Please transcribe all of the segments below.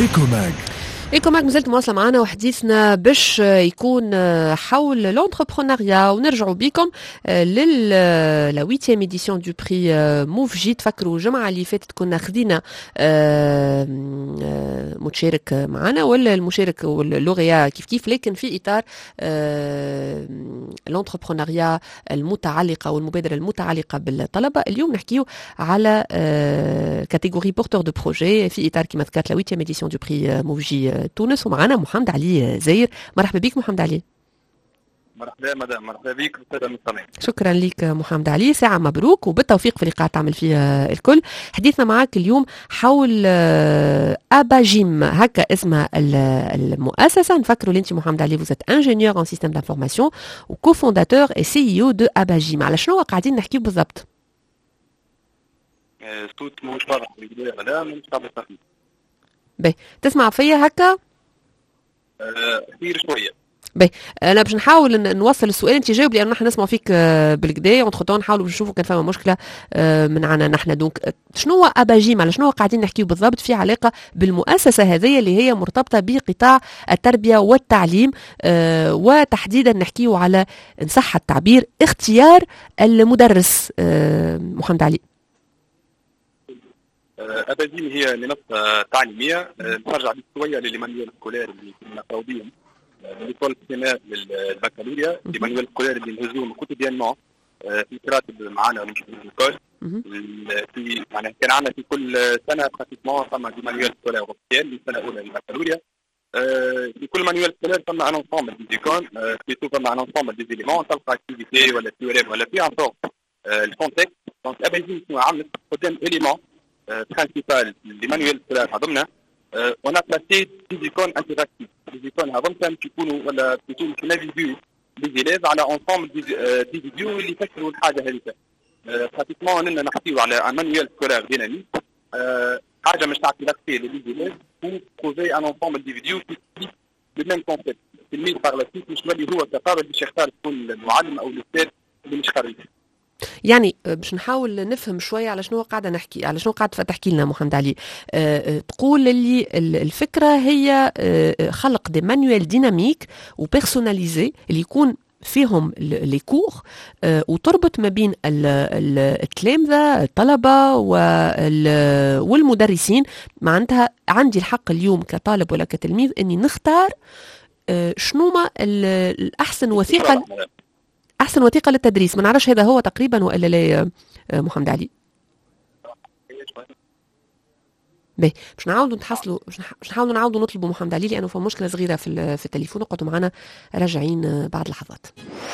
إيكوماج. إيكوماج مازلت مواصلة معنا وحديثنا باش يكون حول لونتربرونيا، ونرجعوا بكم لا 8e édition du prix موف جي. تفكروا الجمعة اللي فاتت كنا خدينا متشارك معنا، ولا المشارك واللوغيا كيف، لكن في إطار لونتربرونيا المتعلقة والمبادرة المتعلقة بالطلبة. اليوم نحكيو على كاتيجوري بورتور دو بروجي في إطار كما ذكرت لا 8e édition du prix موف جي تونس، ومعنا محمد علي زاير. مرحبا بك محمد علي. مرحبا مدام، مرحبا بك استاذ المستمعين. شكرا لك محمد علي، ساعة مبروك وبالتوفيق في اللي قاعد تعمل فيه الكل. حديثنا معك اليوم حول أباجيم، هكا اسمها المؤسسة. نفكروا اللي انت محمد علي فوزت انجينيور ان سيستم دانفورماسيون وكوفونداتور اي سي او دو أباجيم. على شنو قاعدين نحكيو بالضبط؟ صوت مش واضح بالبداية مدام، مش واضح صحيح. باهي تسمع فيا هكا؟ كثير شوية. باهي انا باش نحاول نوصل السؤال، انت جاوب لانه نحن نسمعوا فيك بالكدا، ونتخطوا نحاولوا نشوفوا كان فما مشكله من عنا نحن. دونك شنو هو أباجيم؟ على شنو قاعدين نحكيو بالضبط في علاقه بالمؤسسه هذه اللي هي مرتبطه بقطاع التربيه والتعليم، وتحديدا نحكيو على ان صح التعبير اختيار المدرس. محمد علي. أباجيم هي منصة تعليمية نرجع بك شوية للمانيوال سكولير اللي كنا نقراوبيهم ليكول بريمير للبكالوريا، لمانيوال سكولير اللي نهزوهم كوتيديانمون في كراتب معنا في الكول. في معناها كان عندنا في كل سنة براتيكمون ثم دي مانيوال سكولير اوفيسيال للسنة الأولى للبكالوريا. في كل مانيوال سكولير ثم ان انسامبل دي زيكون، بليتو ثم ان انسامبل دي زيليمون تلقى اكتيفيتي ولا تيوريم ولا في انفورس الكونتكست. دونك أباجيم شنو عملت قدام إليمون principal des manuels scolaires هذومنا on a placé des icônes interactives. Les icônes هذوم كانوا يكونوا ولا بيكونوا نافيغيو للزيليف على انسامبل دي فيديو اللي يفسروا الحاجه هذيك. براتيكمون اننا نحكيو على ان مانيوال سكولير ديناميك، حاجه مش تعطي لاكسي للزيليف pour trouver un ensemble de vidéos qui expliquent le même concept. التلميذ par la suite مش مالي هو كقابل باش يختار يكون المعلم او الاستاذ اللي مش خريج. يعني باش نحاول نفهم شويه على شنو قاعده نحكي، على شنو قاعد تحكي لنا محمد علي. تقول اللي الفكره هي خلق دي مانويل ديناميك وبيرسوناليزي اللي يكون فيهم لي كور، وتربط ما بين التلامذه الطلبه والمدرسين. معناتها عندي الحق اليوم كطالب ولا كتلميذ اني نختار شنو ما الاحسن وثيقه، أحسن وثيقة للتدريس. ما نعرفش هذا هو تقريبا وإلا لا محمد علي؟ باهي باش نعاودوا نحصلوا، باش نحاولوا نعاودوا نطلبوا محمد علي لأنه فما مشكلة صغيرة في التليفون. اقعدوا معنا راجعين بعد لحظات.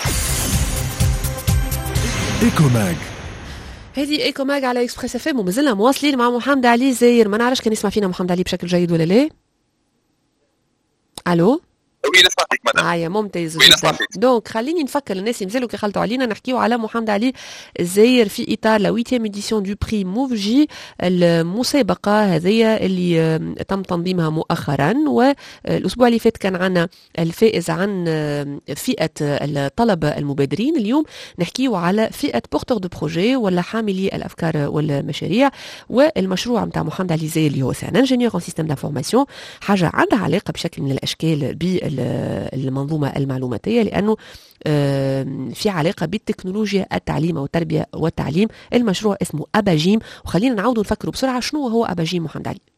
إيكوماج. هذه إيكوماج على إكسبريس اف ام، ومازلنا مواصلين مع محمد علي زاير. ما نعرفش كان يسمع فينا محمد علي بشكل جيد ولا لا؟ ألو؟ وي نسمعك مدام. ممتاز جدا. دونك خليني نفكر الناس اللي مازالوا كيخلطوا علينا، نحكيو على محمد علي الزاير في اطار لا 8e édition du prix موف جي، المسابقه هذه اللي تم تنظيمها مؤخرا. والاسبوع اللي فات كان عندنا الفائز عن فئه الطلبه المبادرين. اليوم نحكيو على فئه بورتور دو بروجي ولا حاملي الافكار والمشاريع. والمشروع نتاع محمد علي الزاير اللي هو انجينيور ان سيستم دانفورماسيون، حاجه عندها علاقه بشكل من الاشكال بالمنظومة المعلوماتية، لأنه في علاقة بالتكنولوجيا التعليم أو التربية والتعليم. المشروع اسمه أباجيم، وخلينا نعاودوا نفكروا بسرعة شنو هو أباجيم محمد علي.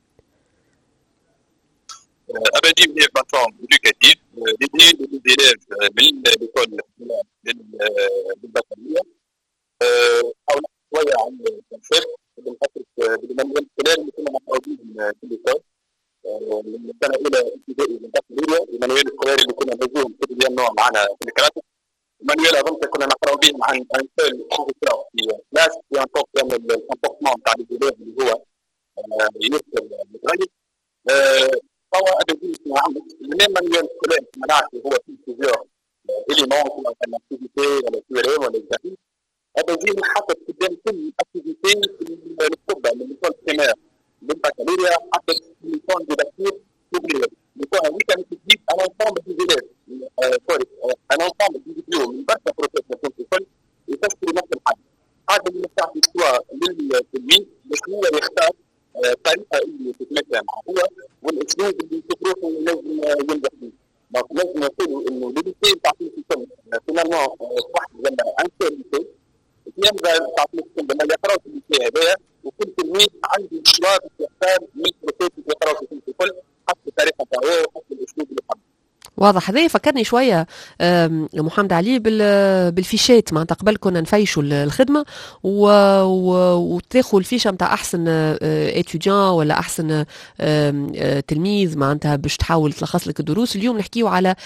أباجيم هي بلاتفورم إدوكاتيف ديدي للإليف من ليكول بالبكالوريا. حاول شوية عن الكونسيبت بنحكي بالمانيوال سكولير اللي كنا متعودين في ليكول من السنه الاولى ابتدائي للبكالوريا. المانويل السكولاري اللي كنا نهزوهم كل يوم نوع معنا في الكراتب. المانويل اظن كنا نقراو به عن سيل في كلاس في ان طوق كان الكومبورتمون تاع الزيليف اللي هو يرسل متغير. هو ابدي عندك الميم مانويل سكولاري كما نعرفوا هو فيه بليزيور اليمون كما كان اكتيفيتي ولا تيوريم ولا اكزامبل. ابدي حطت قدام كل اكتيفيتي في الطب من ليكول بريمير بالبكالوريا حتى ليكون ديداكتيك اوبليغ ليكون هذيك كانت تجيب ان انسامبل دي زيليف سوري ان انسامبل دي فيديو من برشا بروسيس كنت الكل يفسر نفس الحاجه. هذا اللي تعطي سوا للتلميذ باش هو يختار الطريقه اللي تتماشى معه هو والاسلوب اللي يشوفوه لازم ينجح فيه. دونك لازم نقولوا انه ليديكي تعطي الكل فينالمون واحد زعما ان سيرفيس يبدا تعطي الكل لما يقراو في الليسي هذايا، وكل تلميذ عنده الشوا باش يختار من البروسيس اللي يقراو فيه الكل حسب الطريقه تاعو وحسب الاسلوب اللي يحب. واضح. هذا فكرني شويه محمد علي بالفيشات. معناتها قبل كنا نفيشوا الخدمه وتاخذ الفيشه نتاع احسن اتيديان ولا احسن تلميذ معناتها باش تحاول تلخص لك الدروس. اليوم نحكيو على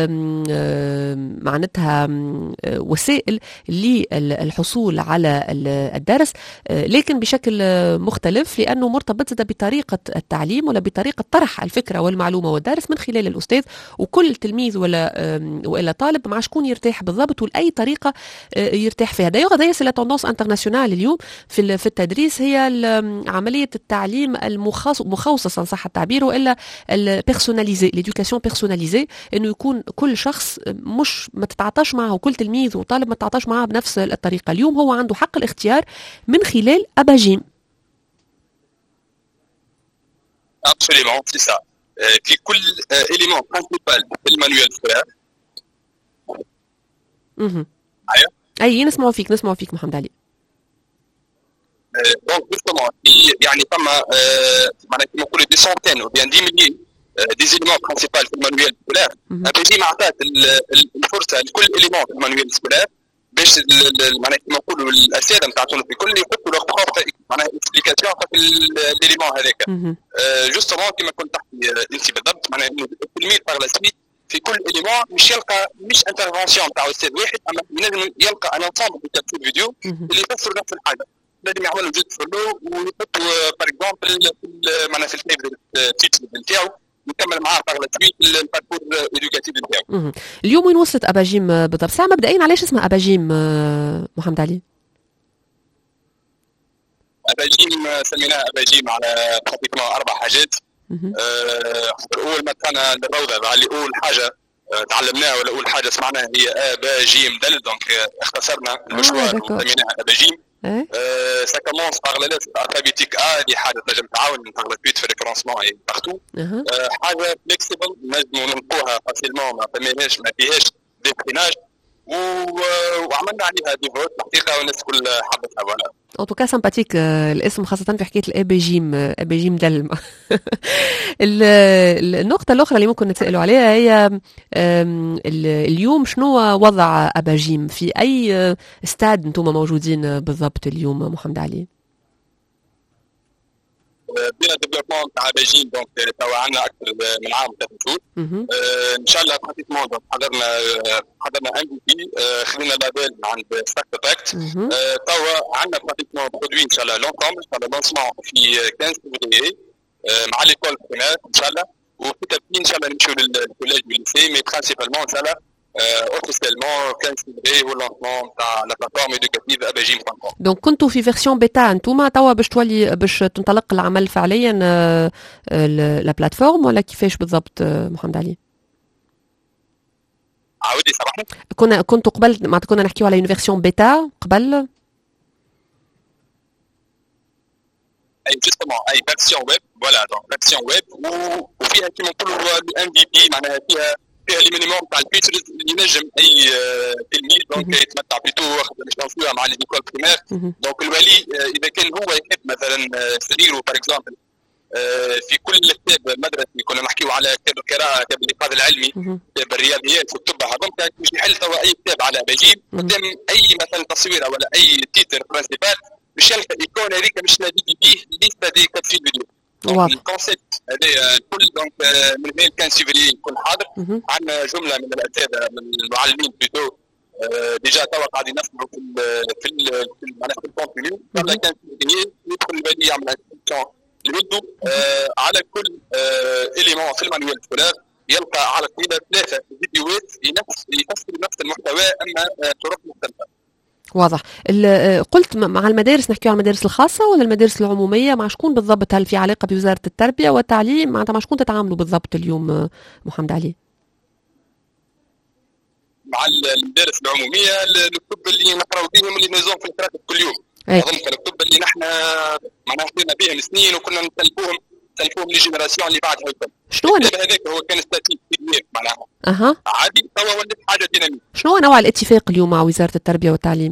معناتها وسائل للحصول على الدرس، لكن بشكل مختلف لانه مرتبط بطريقه التعليم ولا بطريقه طرح الفكره والمعلومه والدرس من خلال الاستاذ. وكل تلميذ ولا طالب مع شكون يرتاح بالضبط ولاي طريقه يرتاح فيها. دايوغ سي لا توندونس انترناسيونال اليوم في التدريس، هي عمليه التعليم المخصص ان صح التعبير، والا البيرسوناليزي، ليدوكاسيون بيرسوناليزي، انه يكون كل شخص مش ما تتعاطاش معه، كل تلميذ وطالب ما تتعاطاش معه بنفس الطريقه. اليوم هو عنده حق الاختيار من خلال اباجيم. Absolument, c'est ça. في كل élément principal في المانيوال سكولير. اي نسمعوا فيك محمد علي. دونك جوستومون يعني فما معناتها كيما نقولوا دي سونتين او بيان دي مليي دي زيليمون برينسيبال في المانيوال سكولير. ابيجيم عطات الفرصه لكل إيليمون في المانيوال سكولير باش معناتها كيما نقولوا الاساتذه نتاعهم في كل يحطوا لوغ بروبر معناها اكسبليكاسيون في ليليمون هذاك. جوستومون كيما كنت تحكي انت بالضبط، معناها التلميذ باغ لا سويت في كل إيليمون مش يلقى مش انترفونسيون تاع استاذ واحد، اما ينجم يلقى ان انسامبل دو كابتور فيديو اللي يفسروا نفس الحاجه. لازم يعملوا جزء فلو ويحطوا باغ اكزومبل معناها في الفيفريت تيتش نتاعو نكمل معاه باغ لا سويت الباركور ايدوكاتيف نتاعو. اليوم وين وصلت اباجيم بالضبط؟ ساعه مبدئيا علاش اسمها اباجيم محمد علي؟ اباجيم سميناها اباجيم على براتيكمون 4 حاجات. اول ما كان الروضه اللي اول حاجه تعلمناها ولا اول حاجه سمعناها هي ابا جيم دل، دونك اختصرنا المشوار وسميناها ابا جيم. سا كومونس باغ لا ليتر الفابيتيك ا اللي حاجه تنجم تعاون في الريفرونسمون اي بارتو. حاجه فليكسيبل نجموا نلقوها فاسيلمون، ما فيهاش ديفريناج، وعملنا عليها ديفوت الحقيقه والناس الكل حبتها. فوالا ان توكا سامباتيك الاسم، خاصه في حكايه الابيجيم دل. النقطه الاخرى اللي ممكن نتسالوا عليها هي اليوم شنو وضع اباجيم؟ في اي استاد انتم موجودين بالضبط اليوم محمد علي؟ بين الديفلوبمون تاع اباجيم دونك توا عندنا اكثر من عام 3 شهور. ان شاء الله براتيكمون حضرنا ام في بي، خلينا لابيل عند ستاك باكت. توا عندنا براتيكمون برودوي ان شاء الله لونكوم ان شاء الله لونسمون في 15 فيفري مع ليكول بريمير ان شاء الله، وفي تبديل ان شاء الله نمشيو للكوليج والليسي، مي برينسيبالمون ان شاء الله اوفيسيلمون 15 فيفري هو اللونسمون تاع لا بلاتفورم ايدوكاتيف اباجيم.com. دونك كنتوا في فيرسيون بيتا انتوما، توا باش تنطلق العمل فعليا لا بلاتفورم، ولا كيفاش بالضبط محمد علي؟ عاودي صباحنا. كنتوا قبل ما كنا نحكيو على اون فيرسيون بيتا قبل؟ اي جوستومون اي فيرسيون ويب، فوالا دونك فيرسيون ويب وفيها كيما نقولوا الام في بي، معناها فيها لي مينيموم تاع الفيتشرز اللي ينجم اي تلميذ دونك يتمتع بيتو واخد ليسونسيو مع ليكول بريمير. دونك الولي اذا كان هو يحب مثلا صغيره باغ اكزومبل في كل كتاب مدرسي كنا نحكيو على كتاب القراءه، كتاب الانقاذ العلمي، كتاب الرياضيات والطب، هذوك مش يحل توا اي كتاب على اباجيم قدام اي مثلا تصويره ولا اي تيتر برينسيبال باش يلقى ايكون هذيك باش نادي فيه ليست دي كابسول فيديو. الكونسيبت هذا الكل دونك من 15 فيفري يكون حاضر. عندنا جمله من الاساتذه من المعلمين بيتو ديجا توا قاعدين ينفذوا في معناها في الكونتينيو، قبل كان يدخل البالي يعمل انسكريبسيون لولده على كل اليمون في المانيوال سكولير، يلقى على الطاوله 3 فيديوهات يفسروا نفس المحتوى اما طرق مختلفه. واضح. قلت مع المدارس، نحكي على المدارس الخاصة ولا المدارس العمومية؟ مع شكون بالضبط؟ هل في علاقة بوزارة التربية والتعليم؟ مع شكون تتعاملوا بالضبط اليوم محمد علي؟ مع المدارس العمومية الكتب اللي نقراو بهم اللي نزوم في القراءة كل يوم. أظن الكتب اللي نحن معناها خدينا بهم سنين وكنا نسلفوهم تسلفوهم لي جينيراسيون اللي بعدها الكل. شنو هذاك هو كان ستاتيك معناها عادي، توا ولات حاجه ديناميك. شنو هو نوع الاتفاق اليوم مع وزاره التربيه والتعليم؟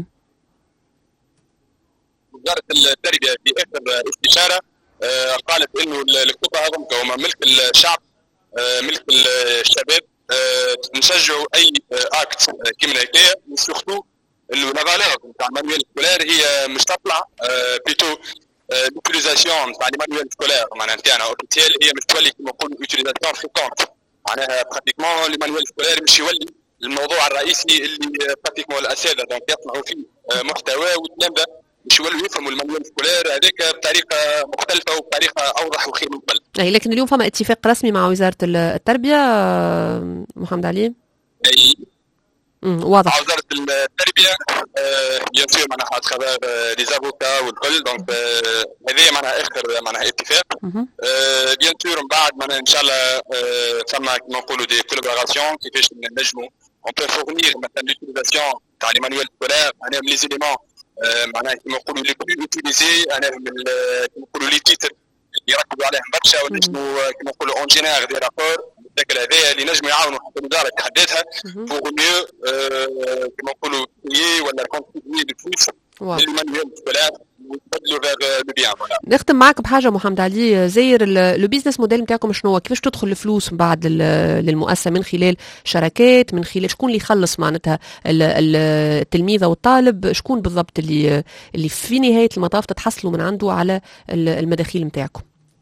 وزاره التربيه في اخر استشاره قالت انه الكتب هذوك هما ملك الشعب، ملك الشباب، نشجعوا اي اكت كيما هكايا، سورتو انه لا فالور نتاع المانيوال سكولير هي مش تطلع بيتو لوتيليزاسيون نتاع المانيوال سكولير معناها نتاعنا اوفيسيال هي مش تولي كيما نقولوا يوتيليزاسيون فريكونت، معناها براتيكمون المانيوال سكولير مش يولي الموضوع الرئيسي اللي براتيكمون الاساتذه دونك يصنعوا فيه محتوى والتلامذه مش يولوا يفهموا المانيوال سكولير هذاك بطريقه مختلفه وبطريقه اوضح وخير من قبل. اي لكن اليوم فما اتفاق رسمي مع وزاره التربيه محمد علي؟ اي واضح. مع وزاره التربيه بيان سور معناها اتخافير لي زافوكا والكل دونك هذه معناها اخر معناها اتفاق. بيان سور من بعد معناها ان شاء الله فما كيما نقولوا دي كولابوراسيون كيفاش نجموا اون بو فورنير مثلا لوتيليزاسيون تاع لي مانويل سكولير معناها لي زيليمون معناها كيما نقولوا لي بلو يوتيليزي انا كيما نقولوا لي تيتر اللي يركزوا عليهم برشا ونجموا كيما نقولوا اون جينير دي رابور الذكاء هذايا اللي نجموا يعاونوا حتى الوزاره تحددها بور ميو كيما نقولوا ولا كونتريبيي دو بلوس للمانيوال سكولير ويبدلوا فيغ لو بيان. نختم معك بحاجه محمد علي، زاير لو بيزنس موديل نتاعكم شنو هو؟ كيفاش تدخل الفلوس من بعد للمؤسسه؟ من خلال شراكات؟ من خلال شكون اللي يخلص معناتها التلميذ او الطالب؟ شكون بالضبط اللي في نهايه المطاف تتحصلوا من عنده على المداخيل نتاعكم؟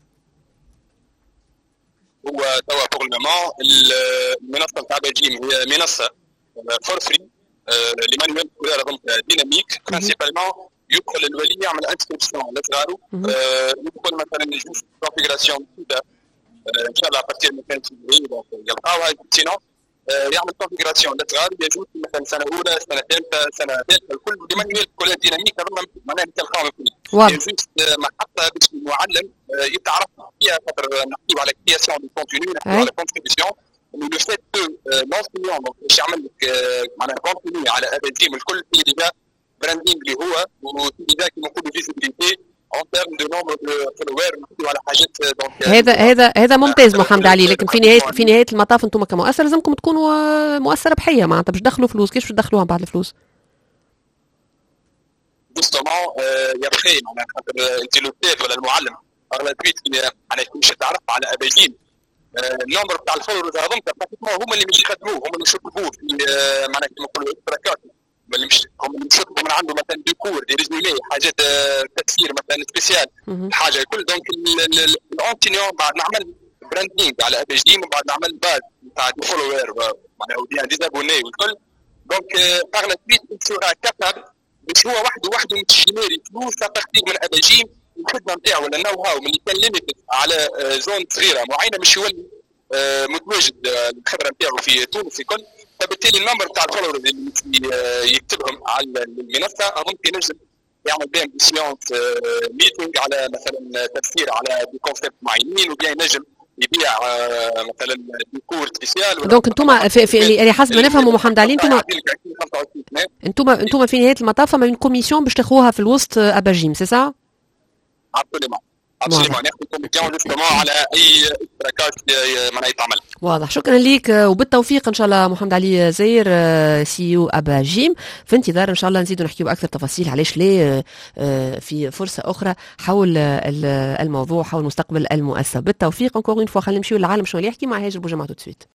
هو توا بور المومون المنصه نتاع بلجيم هي منصه فور فري لي مانيوال سكولير دونك ديناميك برينسيبالمون يدخل الولي يعمل انسكريبسيون لصغارو يدخل مثلا يشوف كونفيغوراسيون جديده ان شاء الله ابارتير من كان دونك يلقاوها سينو يعمل كونفيغوراسيون لصغارو يجوز مثلا سنه اولى سنه ثالثه سنه ثالثه الكل لي مانيوال سكولير ديناميك هذوما معناها تلقاهم الكل يجوز محطه باش المعلم يتعرف فيها خاطر نحكيو على كرياسيون دو كونتوني نحكيو على كونتريبيسيون لو فيت كو لونسيون باش يعمل لك معناها كونتوني على ابيتيم الكل في ديجا براندينغ اللي هو وفي ديجا كيما نقولوا فيزيبيليتي اون تيرم دو نومبر دو فولوور نحكيو على حاجات دونك هذا ممتاز محمد علي، لكن في نهايه المطاف انتم كمؤسسه لازمكم تكونوا مؤسسه ربحيه معناتها باش تدخلوا فلوس. كيفاش تدخلوها بعد الفلوس؟ جوستومون يبخي معناها خاطر انت الاستاذ ولا المعلم اغلبيه معناها مش تعرف على اباجيم النمبر تاع الفولورز هذوما براتيكمون هما اللي مش يخدموه، هما اللي مش يطلبوه في معناها كيما نقولوا اكستراكات، هما اللي مش يطلبوا من عنده مثلا ديكور دي ريزومي حاجات تفسير مثلا سبيسيال حاجه الكل. دونك الاونتينيون بعد نعمل براندينغ على اباجيم وبعد نعمل باز تاع الفولوور معناها وديان ديزابوني والكل. دونك باغ لا سويت سورا كابابل باش هو وحده متشميري فلوس تقدير من اباجيم الخدمه نتاعو ولا النو هاو من اللي كان ليميتد على زون صغيره معينه مش يولي متواجد الخبره نتاعو في تونس الكل. فبالتالي النمبر تاع الفولورز اللي يكتبهم على المنصه ممكن ينجم يعمل بهم سيونس ميتنج على مثلا تفسير على دي كونسيبت معينين وبيان ينجم يبيع مثلا ديكور سبيسيال. دونك انتم في حسب ما نفهموا محمد علي انتم في نهايه المطاف ما بين كوميسيون باش تاخذوها في الوسط اباجيم سي سا؟ ابسوليمون ناخذ كوميسيون جوستومون على اي اشتراكات معناها يتعمل. واضح. شكرا ليك وبالتوفيق ان شاء الله محمد علي زاير سي او اباجيم. في انتظار ان شاء الله نزيدوا نحكيوا اكثر تفاصيل علاش ليه في فرصه اخرى حول الموضوع حول مستقبل المؤسسه. بالتوفيق انكور اون فوا. خلينا نمشيو للعالم شنو اللي يحكي مع هاجر بوجمع تو سويت.